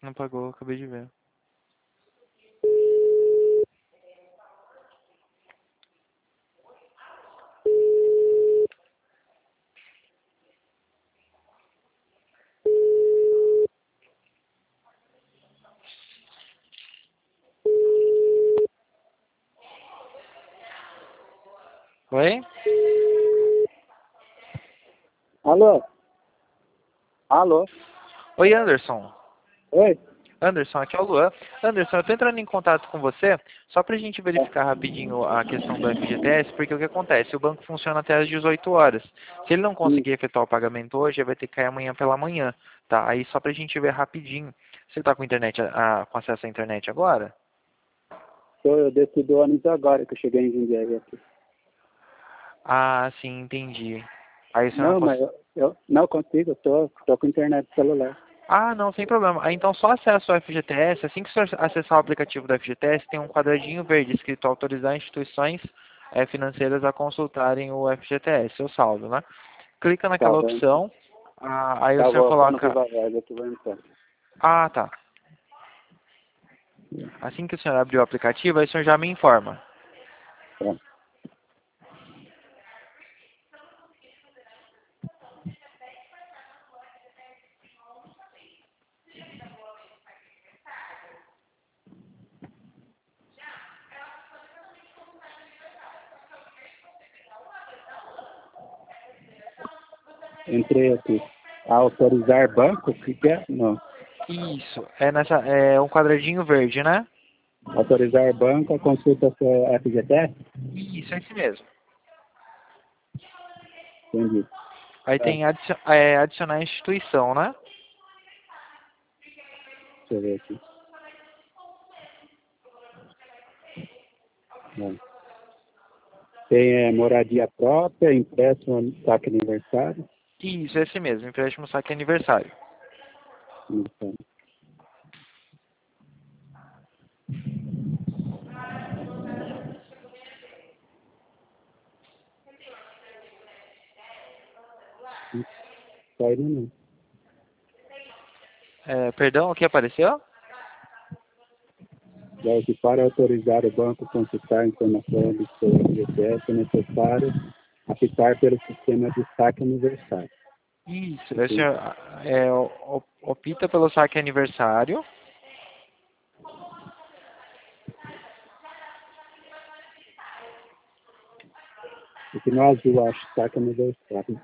Não pagou, acabei de ver. Oi? Alô? Alô? Oi, Anderson. Oi? Anderson, aqui é o Luan. Anderson, eu tô entrando em contato com você só pra gente verificar rapidinho a questão do FGTS, porque o que acontece? O banco funciona até às 18 horas. Se ele não conseguir efetuar o pagamento hoje, ele vai ter que cair amanhã pela manhã, tá? Aí só pra gente ver rapidinho. Você tá com internet, com acesso à internet agora? Eu desci do ônibus agora que eu cheguei em Jundiaí aqui. Ah, sim, entendi. Aí o senhor não Não, mas eu não consigo, eu tô com internet no celular. Ah, não, sem problema. Ah, então só acessa o FGTS. Assim que você acessar o aplicativo do FGTS, tem um quadradinho verde escrito autorizar instituições financeiras a consultarem o FGTS, o saldo, né? Clica Tá, naquela opção, aí o tá, senhor vou pôr no coloca... Viva Voz aqui, vou entrar. Ah, tá. Assim que o senhor abrir o aplicativo, aí o senhor já me informa. Tá. Entrei aqui. Autorizar banco? O que que é? Não. Isso, é um quadradinho verde, né? Autorizar banco, a consulta sua FGTS? Isso, é esse mesmo. Entendi. Aí Tá, tem adicionar instituição, né? deixa eu ver aqui. Não. Tem moradia própria, empréstimo, saque aniversário. Isso, esse mesmo, empréstimo saque aniversário. Então, tá indo não. Perdão, o que apareceu? Já que para autorizar o banco a consultar a informação do seu FGTS é necessário optar pelo sistema de saque aniversário. Isso, o senhor opta pelo saque aniversário. Porque no azul acho saque aniversário.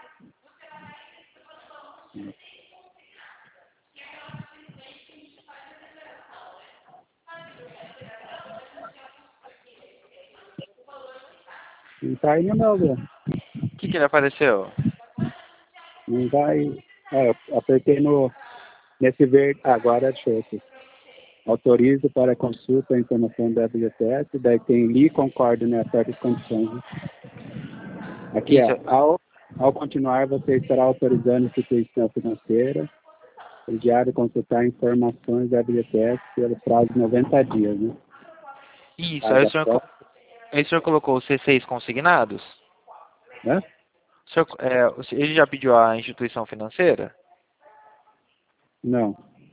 Não tá indo não, Luan. O que ele apareceu? Não vai. Eu apertei nesse verde. Agora achou aqui. Autorizo para consulta a informação da FGTS, daí tem li concordo nas certas condições. Né? Aqui, Isso, ao continuar, você estará autorizando a instituição financeira o diário consultar informações da FGTS pelo prazo de 90 dias, né? isso. Paga só, Aí o senhor colocou os C6 consignados? né? Ele já pediu a instituição financeira? Não.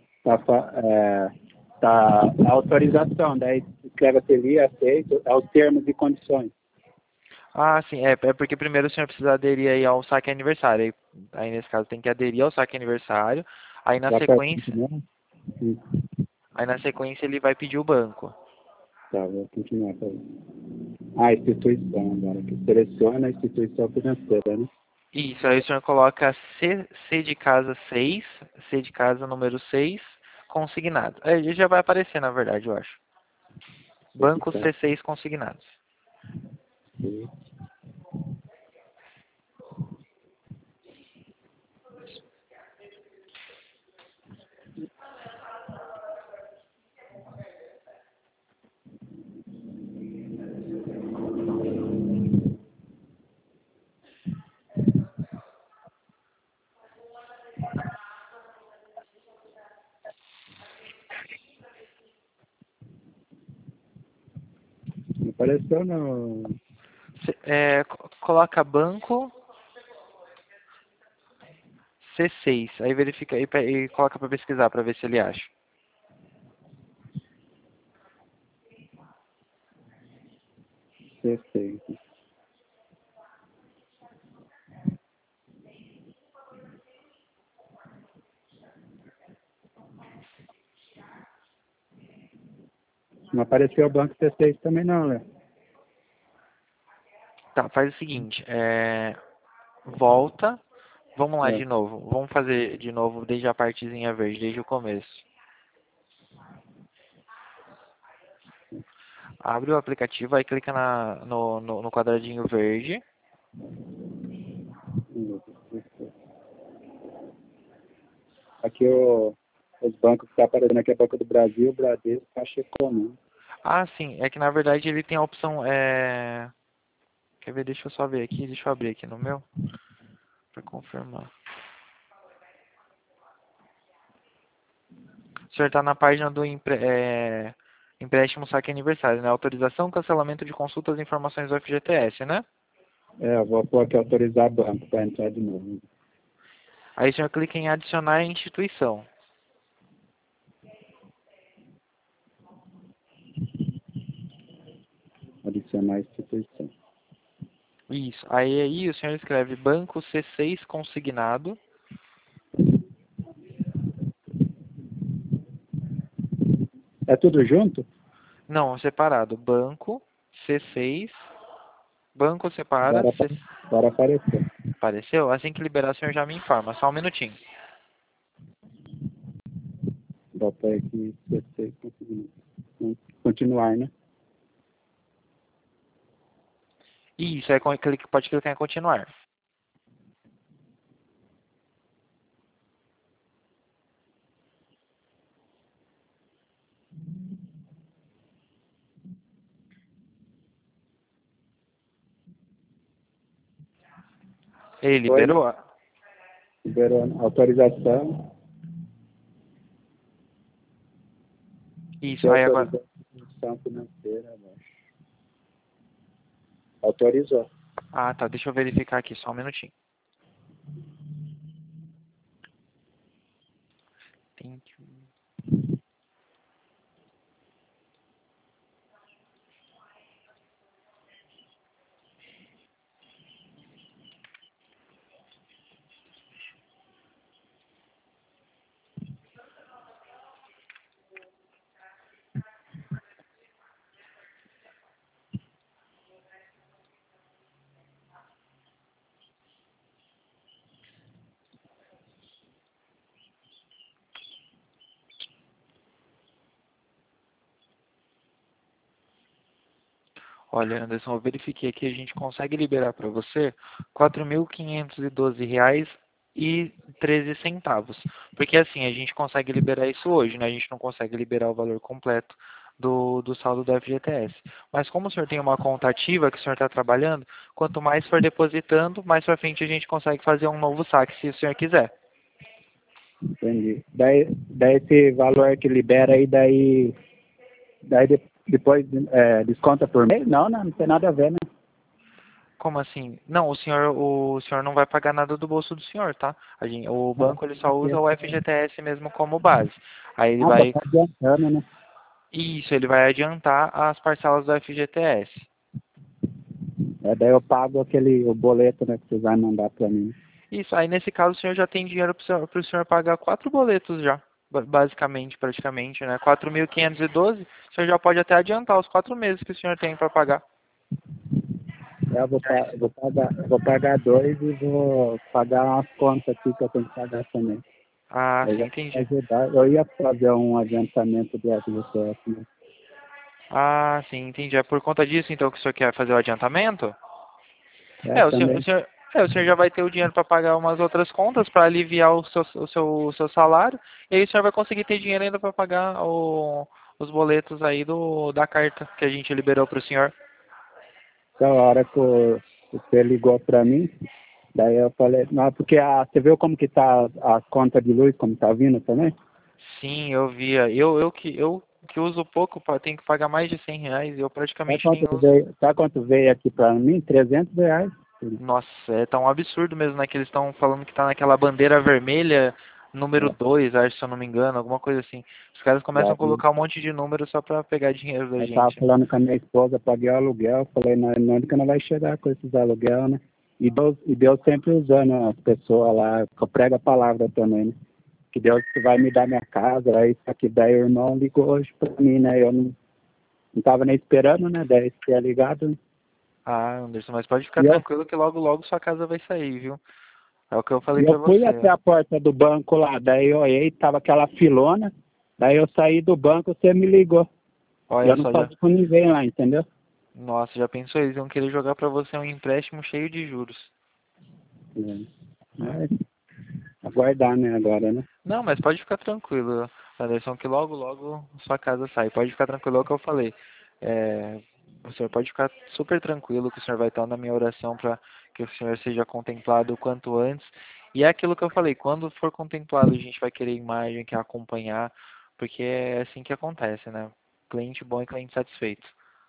Tá a autorização, daí escreve assim, li, aceito, é os termos e condições. Ah, sim, é porque primeiro o senhor precisa aderir aí ao saque aniversário. Aí nesse caso tem que aderir ao saque aniversário. Aí na Já aperta sequência, continuar? Sim. aí na sequência ele vai pedir o banco. Tá, vou continuar. Tá. Instituição agora, que seleciona a instituição financeira, né? Isso, aí o senhor coloca C de casa 6, C de casa número 6, consignado. Aí ele já vai aparecer, na verdade, eu acho. Banco Tá. C6 consignados. Sim. Não apareceu não. Coloca banco C6. Aí verifica e coloca para pesquisar para ver se ele acha. C6. Não apareceu o banco C6 também não, né? Tá, faz o seguinte, volta, vamos lá É. de novo, vamos fazer de novo desde a partezinha verde, desde o começo. Abre o aplicativo, aí clica no quadradinho verde. Aqui os bancos que estão aparecendo aqui é Banco do Brasil, Bradesco, Caixa Econômica. Ah, sim, é que na verdade ele tem a opção, quer ver, deixa eu só ver aqui, deixa eu abrir aqui no meu, para confirmar. O senhor está na página do empréstimo saque aniversário, né? Autorização, cancelamento de consultas e informações do FGTS, né? Eu vou pôr aqui autorizar banco para entrar de novo. Aí o senhor clica em adicionar instituição. Adicionar instituição. Isso. Aí o senhor escreve banco C6 consignado. É tudo junto? Não, separado. Banco C6. Banco separa. Agora apareceu. Apareceu? Assim que liberar, o senhor já me informa. Só um minutinho. Bota aqui C6 conseguindo. Continuar, né? Isso. Aí pode clicar em continuar. Ele Foi, liberou? liberou a autorização. Isso. Tem Aí agora. autorização financeira abaixo. Autorizou. Ah, tá. Deixa eu verificar aqui. Só um minutinho. Thank you. Olha, Anderson, eu verifiquei aqui, a gente consegue liberar para você R$ 4.512,13. Porque assim, a gente consegue liberar isso hoje, né? A gente não consegue liberar o valor completo do saldo do FGTS. Mas como o senhor tem uma conta ativa que o senhor está trabalhando, quanto mais for depositando, mais para frente a gente consegue fazer um novo saque, se o senhor quiser. Entendi. Daí esse valor que libera aí, depois desconta por mês? Não, não tem nada a ver, né? Como assim? Não, o senhor não vai pagar nada do bolso do senhor, tá? O banco ele só usa o FGTS mesmo como base. Aí ele Tá vai, adiantando, né? isso, ele vai adiantar as parcelas do FGTS. Daí eu pago o boleto, né, que você vai mandar para mim. Isso, aí nesse caso o senhor já tem dinheiro para o senhor pagar 4 boletos já, basicamente, praticamente, né? 4.512, o senhor já pode até adiantar os 4 meses que o senhor tem para pagar. Eu vou pagar dois e vou pagar umas contas aqui que eu tenho que pagar também. Ah, Eu sim, já vou entendi. ajudar. Eu ia fazer um adiantamento do FGTS, né? Ah, sim, entendi. É por conta disso então que o senhor quer fazer o adiantamento? É, também. O senhor já vai ter o dinheiro para pagar umas outras contas para aliviar o seu salário, e aí o senhor vai conseguir ter dinheiro ainda para pagar os boletos aí da carta que a gente liberou para o senhor. Então, a hora que você ligou para mim, daí eu falei, não, porque você viu como que tá a conta de luz, como tá vindo também? Sim, eu via. Eu que uso pouco, tenho que pagar mais de R$ 100, eu praticamente nem uso. Sabe quanto veio aqui para mim? R$ 300. tudo. Nossa, tá um absurdo mesmo, né? Que eles estão falando que tá naquela bandeira vermelha, número 2, acho, se eu não me engano, alguma coisa assim. Os caras começam a Daí, colocar um monte de número só pra pegar dinheiro da eu tava gente. falando com a minha esposa, paguei o aluguel, falei, não, que não vai chegar com esses aluguel, né? E Deus sempre usando as pessoas lá, que eu prego a palavra também, né? Que Deus vai me dar minha casa, aí só que daí o irmão ligou hoje pra mim, né? Eu não tava nem esperando, né? Daí tinha ligado, né? Ah, Anderson, mas pode ficar E eu, tranquilo que logo logo sua casa vai sair, viu? É o que eu falei e eu pra fui você. até a porta do banco lá, daí eu olhei, tava aquela filona, daí eu saí do banco, você me ligou. E Olha eu não só, já. falei com ninguém lá, entendeu? Nossa, já pensou? Eles vão querer jogar pra você um empréstimo cheio de juros. É. É. Mas aguardar, né, agora, né? Não, mas pode ficar tranquilo, Anderson, que logo logo sua casa sai. Pode ficar tranquilo, é o que eu falei. É, o senhor pode ficar super tranquilo que o senhor vai estar na minha oração para que o senhor seja contemplado o quanto antes. E é aquilo que eu falei, quando for contemplado, a gente vai querer imagem, quer acompanhar, porque é assim que acontece, né? Cliente bom e cliente satisfeito.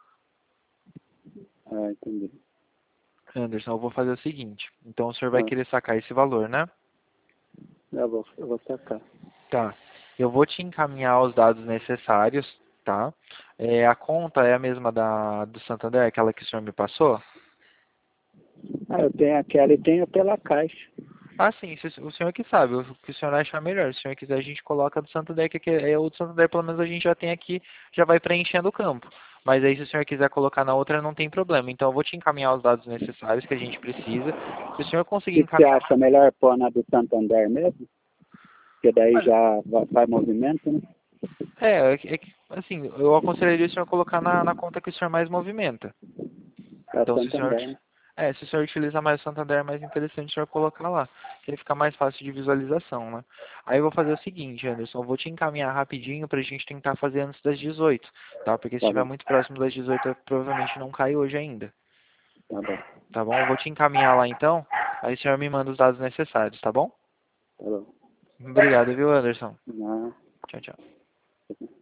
Ah, entendi. Anderson, eu vou fazer o seguinte. Então o senhor vai Ah, querer sacar esse valor, né? eu vou sacar. Tá. Eu vou te encaminhar os dados necessários, tá? A conta é a mesma do Santander, aquela que o senhor me passou? Ah, eu tenho aquela e tenho pela caixa. Ah, sim, o senhor que sabe, o que o senhor achar melhor. Se o senhor quiser, a gente coloca do Santander, que é o do Santander, pelo menos a gente já tem aqui, já vai preenchendo o campo. Mas aí, se o senhor quiser colocar na outra, não tem problema. Então, eu vou te encaminhar os dados necessários que a gente precisa. Se o senhor conseguir O que você encaminhar. acha melhor pôr na do Santander mesmo? Porque daí Olha, já vai movimento, né? assim, eu aconselharia o senhor colocar na conta que o senhor mais movimenta. É o Então, Santander, né? se o senhor utiliza mais o Santander, é mais interessante o senhor colocar lá, que ele fica mais fácil de visualização, né? Aí eu vou fazer o seguinte, Anderson, eu vou te encaminhar rapidinho pra gente tentar fazer antes das 18, tá? Porque se Tá estiver bom, muito próximo das 18, provavelmente não cai hoje ainda, tá bom, tá bom? Eu vou te encaminhar lá então, aí o senhor me manda os dados necessários, tá bom? tá bom. Obrigado, viu, Anderson? Não. Tchau, tchau.